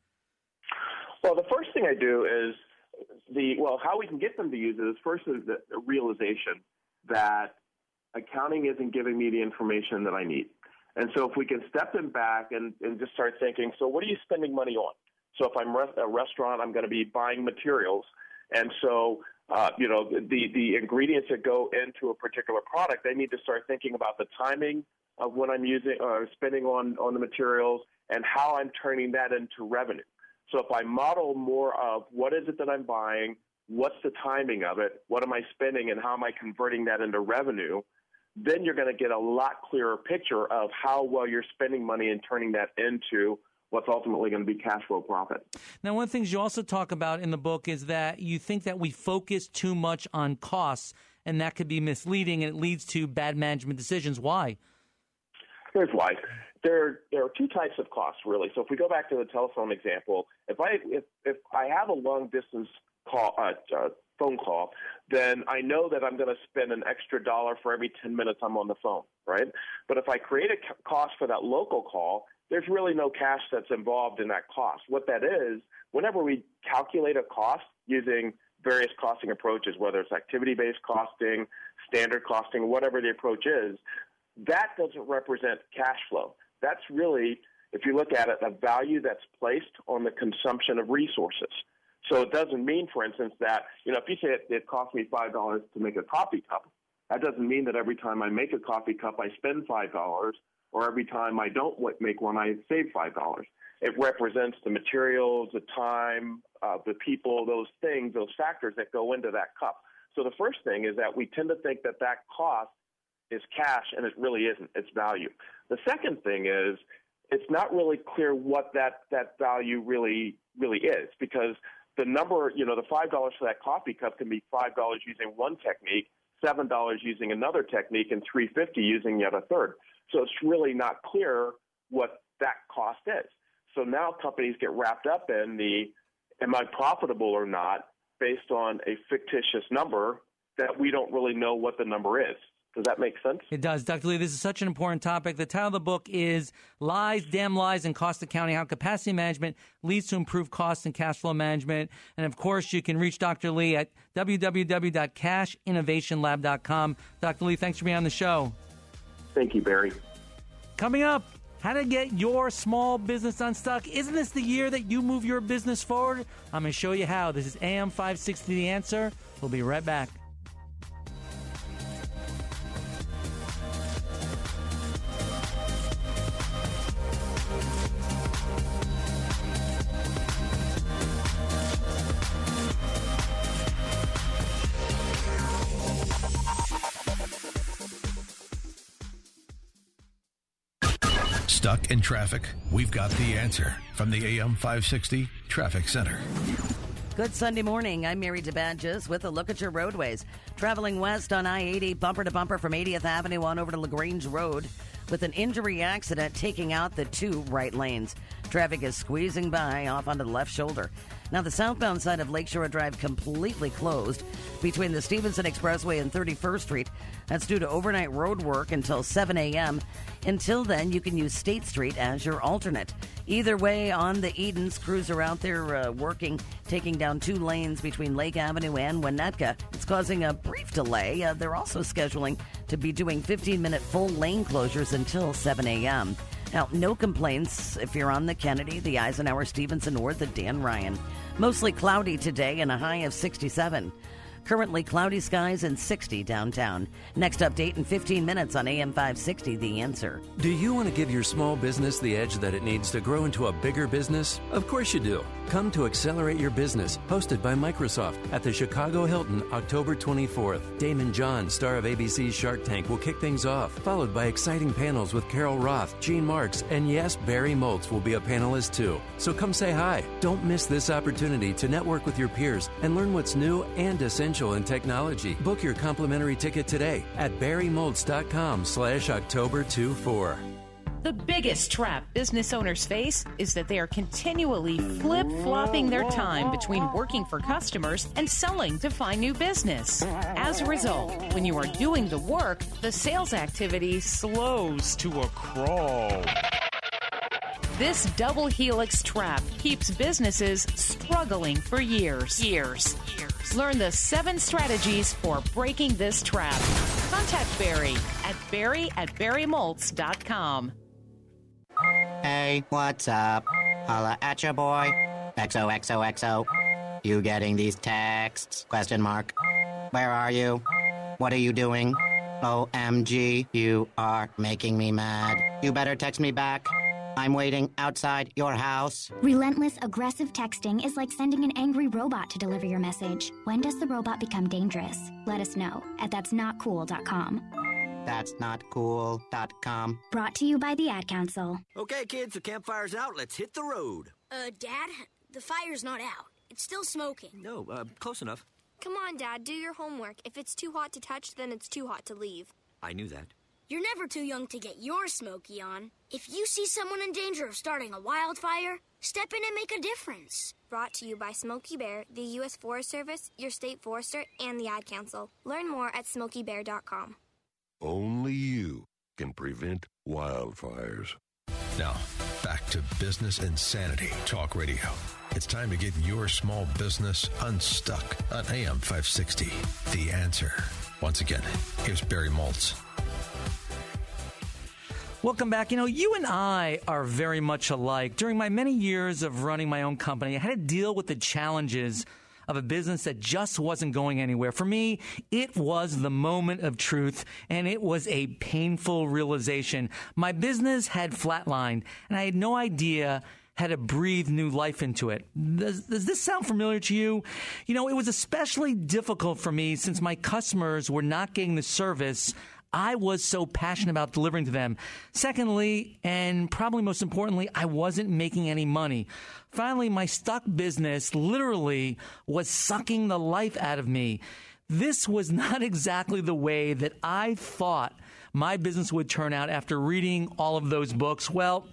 Well, the first thing I do is the, well, how we can get them to use it is first is the realization that accounting isn't giving me the information that I need. And so if we can step them back and, and just start thinking, so what are you spending money on? So if I'm a restaurant, I'm going to be buying materials. And so, uh, you know, the, the ingredients that go into a particular product, they need to start thinking about the timing of when I'm using or uh, spending on, on the materials and how I'm turning that into revenue. So if I model more of what is it that I'm buying, what's the timing of it, what am I spending, and how am I converting that into revenue, then you're going to get a lot clearer picture of how well you're spending money and turning that into what's ultimately going to be cash flow profit. Now, one of the things you also talk about in the book is that you think that we focus too much on costs, and that could be misleading, and it leads to bad management decisions. Why? Here's why. There, there are two types of costs, really. So if we go back to the telephone example, if I if, if I have a long distance call, uh, uh, phone call, then I know that I'm going to spend an extra dollar for every ten minutes I'm on the phone, right? But if I create a cost for that local call, there's really no cash that's involved in that cost. What that is, whenever we calculate a cost using various costing approaches, whether it's activity-based costing, standard costing, whatever the approach is, that doesn't represent cash flow. That's really, if you look at it, a value that's placed on the consumption of resources. So it doesn't mean, for instance, that, you know, if you say it, it cost me five dollars to make a coffee cup, that doesn't mean that every time I make a coffee cup, I spend five dollars, or every time I don't make one, I save five dollars. It represents the materials, the time, uh, the people, those things, those factors that go into that cup. So the first thing is that we tend to think that that cost is cash, and it really isn't. It's value. The second thing is it's not really clear what that, that value really really is, because the number, you know, the five dollars for that coffee cup can be five dollars using one technique, seven dollars using another technique, and three dollars and fifty cents using yet a third. So it's really not clear what that cost is. So now companies get wrapped up in the, am I profitable or not, based on a fictitious number that we don't really know what the number is. Does that make sense? It does. Doctor Lee, this is such an important topic. The title of the book is Lies, Damn Lies, and Cost Accounting, How Capacity Management Leads to Improved Cost and Cash Flow Management. And, of course, you can reach Doctor Lee at w w w dot cash innovation lab dot com. Doctor Lee, thanks for being on the show. Thank you, Barry. Coming up, how to get your small business unstuck. Isn't this the year that you move your business forward? I'm going to show you how. This is A M five sixty, The Answer. We'll be right back. Stuck in traffic? We've got the answer from the A M five sixty Traffic Center. Good Sunday morning. I'm Mary DeBadges with a look at your roadways. Traveling west on I eighty, bumper to bumper from eightieth Avenue on over to LaGrange Road, with an injury accident taking out the two right lanes. Traffic is squeezing by off onto the left shoulder. Now, the southbound side of Lakeshore Drive completely closed between the Stevenson Expressway and thirty-first Street. That's due to overnight road work until seven a.m. Until then, you can use State Street as your alternate. Either way, on the Edens, crews are out there uh, working, taking down two lanes between Lake Avenue and Winnetka. It's causing a brief delay. Uh, they're also scheduling to be doing fifteen-minute full lane closures until seven a.m. Now, no complaints if you're on the Kennedy, the Eisenhower, Stevenson, or the Dan Ryan. Mostly cloudy today and a high of sixty-seven. Currently cloudy skies and sixty downtown. Next update in fifteen minutes on A M five sixty, The Answer. Do you want to give your small business the edge that it needs to grow into a bigger business? Of course you do. Come to Accelerate Your Business, hosted by Microsoft at the Chicago Hilton, October twenty-fourth. Damon John, star of A B C's Shark Tank, will kick things off, followed by exciting panels with Carol Roth, Gene Marks, and yes, Barry Moltz will be a panelist too. So come say hi. Don't miss this opportunity to network with your peers and learn what's new and essential in technology. Book your complimentary ticket today at barrymoltz dot com slash October twenty-fourth. The biggest trap business owners face is that they are continually flip-flopping their time between working for customers and selling to find new business. As a result, when you are doing the work, the sales activity slows to a crawl. This double helix trap keeps businesses struggling for years. Years. Years. Learn the seven strategies for breaking this trap. Contact Barry at barry at barry moltz dot com. Hey, what's up? Holla at ya, boy. X O X O X O. You getting these texts? Question mark. Where are you? What are you doing? O M G, you are making me mad. You better text me back. I'm waiting outside your house. Relentless, aggressive texting is like sending an angry robot to deliver your message. When does the robot become dangerous? Let us know at that's not cool dot com. That's not cool dot com. Brought to you by the Ad Council. Okay, kids, the campfire's out. Let's hit the road. Uh, Dad, the fire's not out. It's still smoking. No, uh, close enough. Come on, Dad, do your homework. If it's too hot to touch, then it's too hot to leave. I knew that. You're never too young to get your smoky on. If you see someone in danger of starting a wildfire, step in and make a difference. Brought to you by Smokey Bear, the U S Forest Service, your state forester, and the Ad Council. Learn more at smokey bear dot com. Only you can prevent wildfires. Now, back to Business Insanity Talk Radio. It's time to get your small business unstuck on A M five sixty. The Answer. Once again, here's Barry Moltz. Welcome back. You know, you and I are very much alike. During my many years of running my own company, I had to deal with the challenges of a business that just wasn't going anywhere. For me, it was the moment of truth, and it was a painful realization. My business had flatlined, and I had no idea how to breathe new life into it. Does, does this sound familiar to you? You know, it was especially difficult for me since my customers were not getting the service I was so passionate about delivering to them. Secondly, and probably most importantly, I wasn't making any money. Finally, my stuck business literally was sucking the life out of me. This was not exactly the way that I thought my business would turn out after reading all of those books. Well,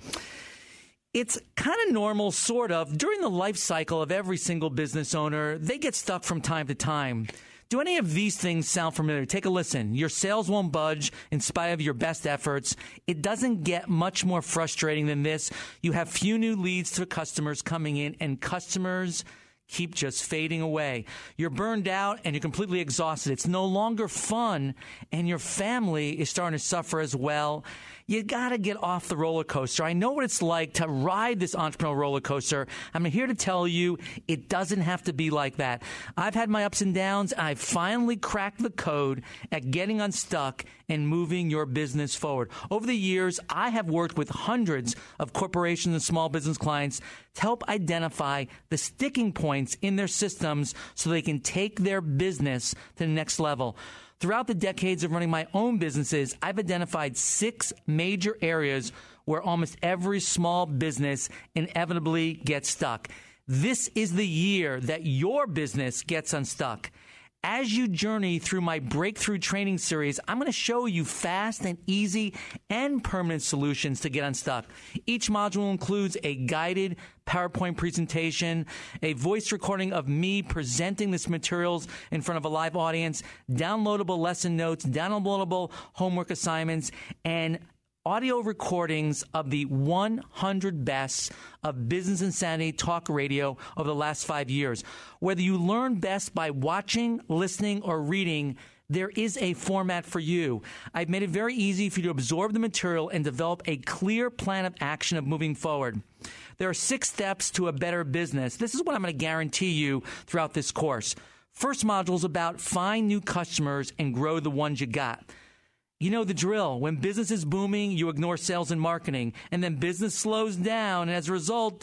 it's kind of normal, sort of. During the life cycle of every single business owner, they get stuck from time to time. Do any of these things sound familiar? Take a listen. Your sales won't budge in spite of your best efforts. It doesn't get much more frustrating than this. You have few new leads to customers coming in, and customers keep just fading away. You're burned out and you're completely exhausted. It's no longer fun, and your family is starting to suffer as well. You got to get off the roller coaster. I know what it's like to ride this entrepreneurial roller coaster. I'm here to tell you it doesn't have to be like that. I've had my ups and downs. And I finally cracked the code at getting unstuck and moving your business forward. Over the years, I have worked with hundreds of corporations and small business clients to help identify the sticking points in their systems so they can take their business to the next level. Throughout the decades of running my own businesses, I've identified six major areas where almost every small business inevitably gets stuck. This is the year that your business gets unstuck. As you journey through my breakthrough training series, I'm going to show you fast and easy and permanent solutions to get unstuck. Each module includes a guided PowerPoint presentation, a voice recording of me presenting this materials in front of a live audience, downloadable lesson notes, downloadable homework assignments, and audio recordings of the one hundred best of Business Insanity Talk Radio over the last five years. Whether you learn best by watching, listening, or reading, there is a format for you. I've made it very easy for you to absorb the material and develop a clear plan of action of moving forward. There are six steps to a better business. This is what I'm going to guarantee you throughout this course. First module is about find new customers and grow the ones you got. You know the drill. When business is booming, you ignore sales and marketing, and then business slows down, and as a result,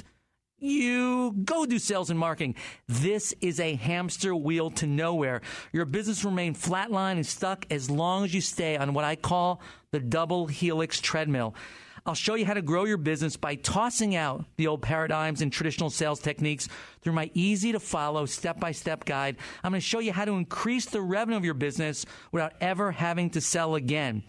you go do sales and marketing. This is a hamster wheel to nowhere. Your business will remain flatline and stuck as long as you stay on what I call the double helix treadmill. I'll show you how to grow your business by tossing out the old paradigms and traditional sales techniques through my easy-to-follow step-by-step guide. I'm going to show you how to increase the revenue of your business without ever having to sell again.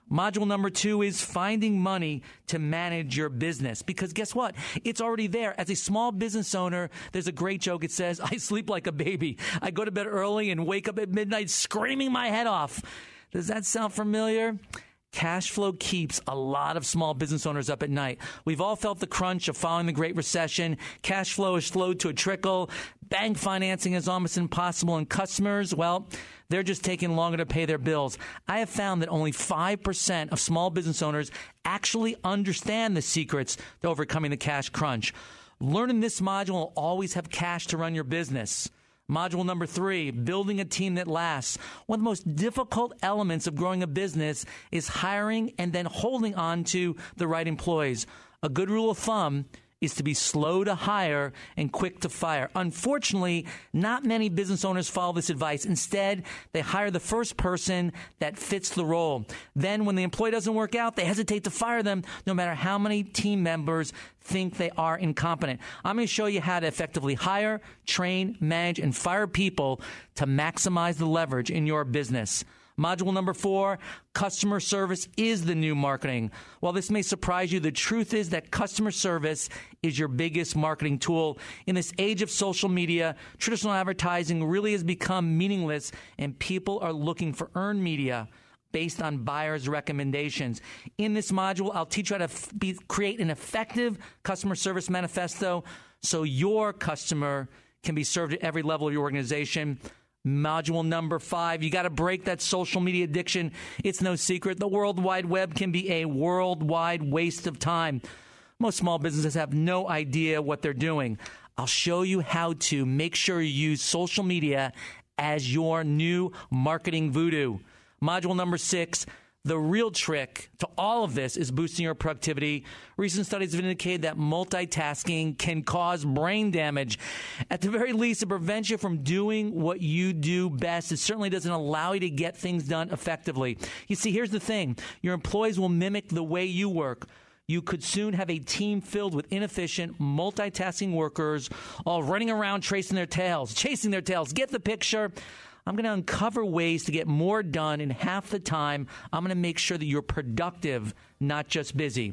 Module number two is finding money to manage your business. Because guess what? It's already there. As a small business owner, there's a great joke. It says, I sleep like a baby. I go to bed early and wake up at midnight screaming my head off. Does that sound familiar? Cash flow keeps a lot of small business owners up at night. We've all felt the crunch of following the Great Recession. Cash flow is slowed to a trickle. Bank financing is almost impossible. And customers, well, they're just taking longer to pay their bills. I have found that only five percent of small business owners actually understand the secrets to overcoming the cash crunch. Learning this module will always have cash to run your business. Module number three, building a team that lasts. One of the most difficult elements of growing a business is hiring and then holding on to the right employees. A good rule of thumb is to be slow to hire and quick to fire. Unfortunately, not many business owners follow this advice. Instead, they hire the first person that fits the role. Then when the employee doesn't work out, they hesitate to fire them no matter how many team members think they are incompetent. I'm going to show you how to effectively hire, train, manage, and fire people to maximize the leverage in your business. Module number four, customer service is the new marketing. While this may surprise you, the truth is that customer service is your biggest marketing tool. In this age of social media, traditional advertising really has become meaningless, and people are looking for earned media based on buyers' recommendations. In this module, I'll teach you how to f- be, create an effective customer service manifesto so your customer can be served at every level of your organization. Module number five, you got to break that social media addiction. It's no secret. The World Wide Web can be a worldwide waste of time. Most small businesses have no idea what they're doing. I'll show you how to make sure you use social media as your new marketing voodoo. Module number six, the real trick to all of this is boosting your productivity. Recent studies have indicated that multitasking can cause brain damage. At the very least, it prevents you from doing what you do best. It certainly doesn't allow you to get things done effectively. You see, here's the thing. Your employees will mimic the way you work. You could soon have a team filled with inefficient, multitasking workers all running around chasing their tails, chasing their tails. Get the picture? I'm going to uncover ways to get more done in half the time. I'm going to make sure that you're productive, not just busy.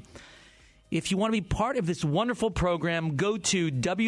If you want to be part of this wonderful program, go to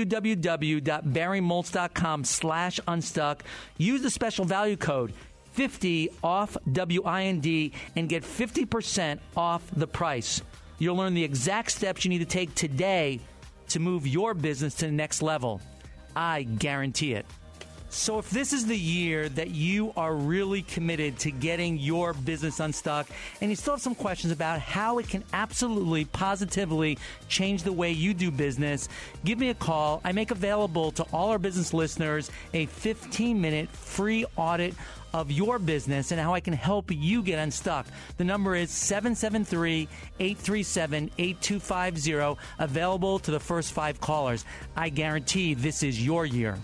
www.barrymoltz.com slash unstuck. Use the special value code fifty off W I N D and get fifty percent off the price. You'll learn the exact steps you need to take today to move your business to the next level. I guarantee it. So if this is the year that you are really committed to getting your business unstuck and you still have some questions about how it can absolutely, positively change the way you do business, give me a call. I make available to all our business listeners a fifteen-minute free audit of your business and how I can help you get unstuck. The number is seven seven three, eight three seven, eight two five zero, available to the first five callers. I guarantee this is your year.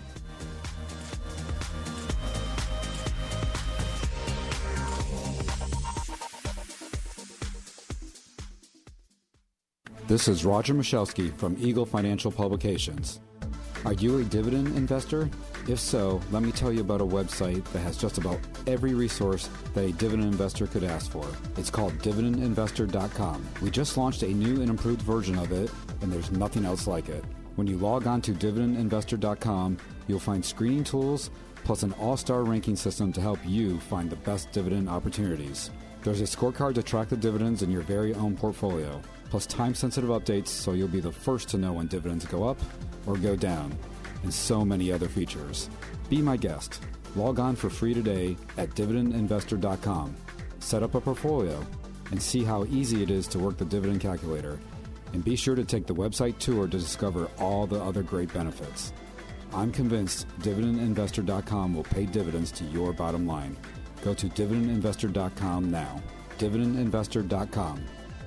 This is Roger Michalski from Eagle Financial Publications. Are you a dividend investor? If so, let me tell you about a website that has just about every resource that a dividend investor could ask for. It's called dividend investor dot com. We just launched a new and improved version of it, and there's nothing else like it. When you log on to dividend investor dot com, you'll find screening tools plus an all-star ranking system to help you find the best dividend opportunities. There's a scorecard to track the dividends in your very own portfolio, plus time-sensitive updates so you'll be the first to know when dividends go up or go down, and so many other features. Be my guest. Log on for free today at dividend investor dot com. Set up a portfolio and see how easy it is to work the dividend calculator. And be sure to take the website tour to discover all the other great benefits. I'm convinced dividend investor dot com will pay dividends to your bottom line. Go to dividend investor dot com now. dividend investor dot com.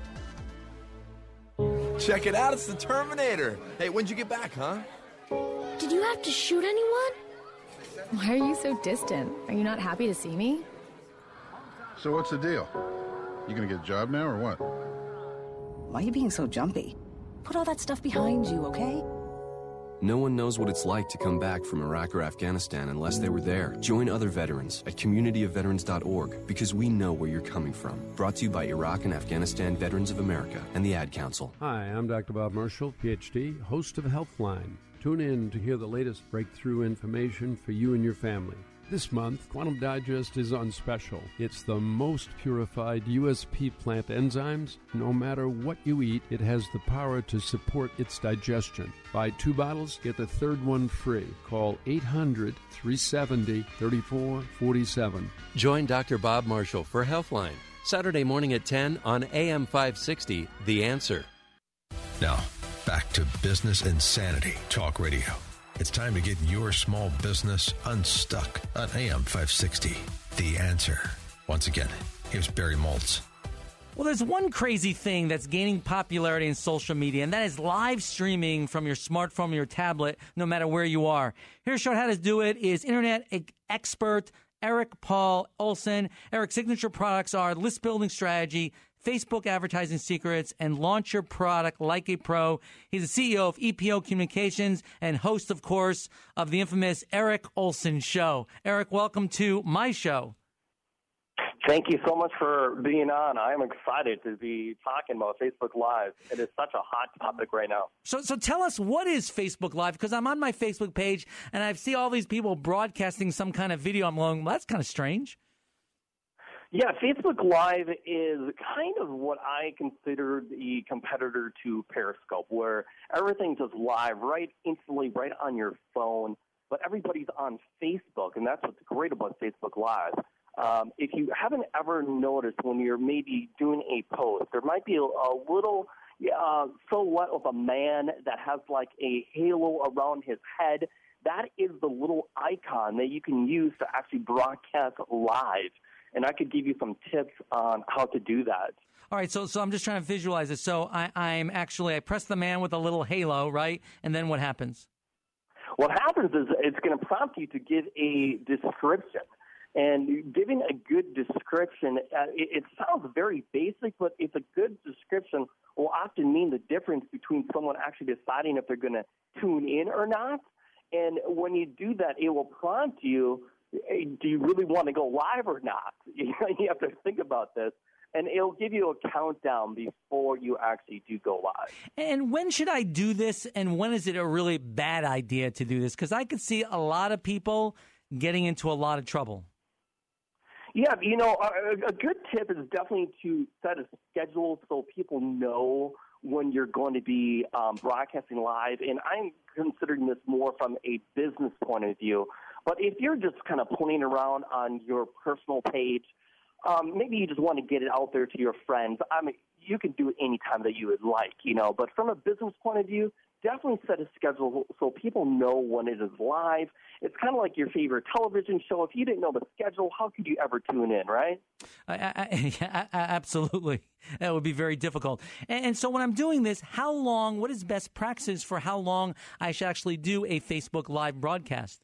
Check it out, it's the Terminator. Hey, when'd you get back, huh? Did you have to shoot anyone? Why are you so distant? Are you not happy to see me? So what's the deal? You gonna get a job now or what? Why are you being so jumpy? Put all that stuff behind you, okay? No one knows what it's like to come back from Iraq or Afghanistan unless they were there. Join other veterans at community of veterans dot org because we know where you're coming from. Brought to you by Iraq and Afghanistan Veterans of America and the Ad Council. Hi, I'm Doctor Bob Marshall, P H D, host of Healthline. Tune in to hear the latest breakthrough information for you and your family. This month, Quantum Digest is on special. It's the most purified U S P plant enzymes. No matter what you eat, it has the power to support its digestion. Buy two bottles, get the third one free. Call eight hundred, three seven zero, three four four seven. Join Doctor Bob Marshall for Healthline, Saturday morning at ten on A M five sixty, The Answer. Now, back to Business Insanity Talk Radio. It's time to get your small business unstuck on A M five sixty, The Answer. Once again, here's Barry Maltz. Well, there's one crazy thing that's gaining popularity in social media, and that is live streaming from your smartphone or your tablet, no matter where you are. Here to show how to do it is internet expert Erik Paul Olson. Erik's signature products are list building strategy, Facebook advertising secrets, and launch your product like a pro. He's the C E O of E P O Communications and host, of course, of the infamous Erik Olson Show. Erik, welcome to my show. Thank you so much for being on. I am excited to be talking about Facebook Live. It is such a hot topic right now. So so tell us, what is Facebook Live? Because I'm on my Facebook page, and I see all these people broadcasting some kind of video. I'm going, well, that's kind of strange. Yeah, Facebook Live is kind of what I consider the competitor to Periscope, where everything's just live right instantly, right on your phone, but everybody's on Facebook, and that's what's great about Facebook Live. Um, if you haven't ever noticed when you're maybe doing a post, there might be a, a little uh, silhouette of a man that has like a halo around his head. That is the little icon that you can use to actually broadcast live. And I could give you some tips on how to do that. All right, so so I'm just trying to visualize it. So I, I'm actually, I press the man with a little halo, right? And then what happens? What happens is it's going to prompt you to give a description. And giving a good description, uh, it, it sounds very basic, but it's a good description will often mean the difference between someone actually deciding if they're going to tune in or not. And when you do that, it will prompt you, hey, do you really want to go live or not? You have to think about this. And it'll give you a countdown before you actually do go live. And when should I do this, and when is it a really bad idea to do this? Because I could see a lot of people getting into a lot of trouble. Yeah, you know, a, a good tip is definitely to set a schedule so people know when you're going to be um, broadcasting live. And I'm considering this more from a business point of view. But if you're just kind of playing around on your personal page, um, maybe you just want to get it out there to your friends. I mean, you can do it any time that you would like, you know. But from a business point of view, definitely set a schedule so people know when it is live. It's kind of like your favorite television show. If you didn't know the schedule, how could you ever tune in, right? I, I, I, absolutely. That would be very difficult. And, and so when I'm doing this, how long, what is best practice for how long I should actually do a Facebook Live broadcast?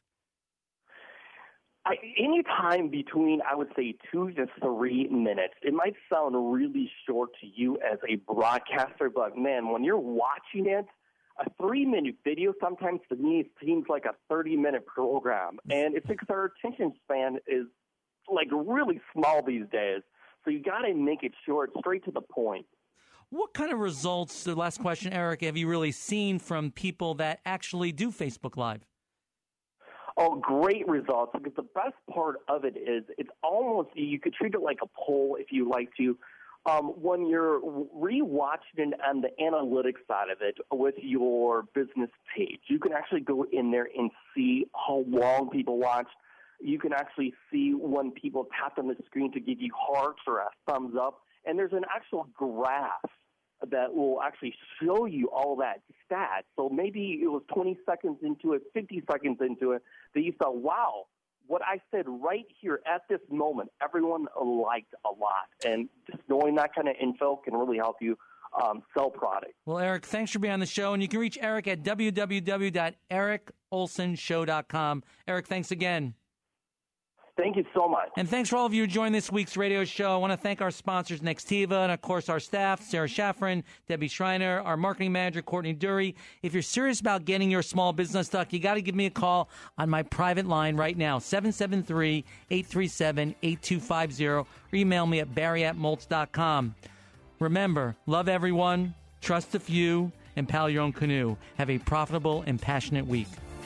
I, any time between, I would say, two to three minutes. It might sound really short to you as a broadcaster, but, man, when you're watching it, a three-minute video sometimes to me seems like a thirty-minute program. And it's because our attention span is, like, really small these days. So you got to make it short, straight to the point. What kind of results, the last question, Erik, have you really seen from people that actually do Facebook Live? Oh, great results, because the best part of it is it's almost, you could treat it like a poll if you like to. Um, when you're re-watching it on the analytics side of it with your business page, you can actually go in there and see how long people watch. You can actually see when people tap on the screen to give you hearts or a thumbs up. And there's an actual graph that will actually show you all that stats. So maybe it was twenty seconds into it, fifty seconds into it, that you thought, wow, what I said right here at this moment, everyone liked a lot. And just knowing that kind of info can really help you um, sell products. Well, Erik, thanks for being on the show. And you can reach Erik at w w w dot erik olson show dot com. Erik, thanks again. Thank you so much. And thanks for all of you who joined this week's radio show. I want to thank our sponsors, Nextiva, and, of course, our staff, Sarah Schafrin, Debbie Schreiner, our marketing manager, Courtney Dury. If you're serious about getting your small business stuck, you got to give me a call on my private line right now, seven seven three, eight three seven, eight two five zero, or email me at barry at moltz dot com. Remember, love everyone, trust a few, and paddle your own canoe. Have a profitable and passionate week.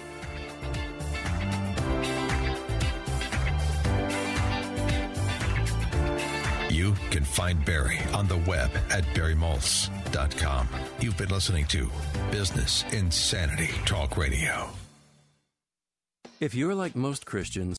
You can find Barry on the web at barry moltz dot com. You've been listening to Business Insanity Talk Radio. If you're like most Christians,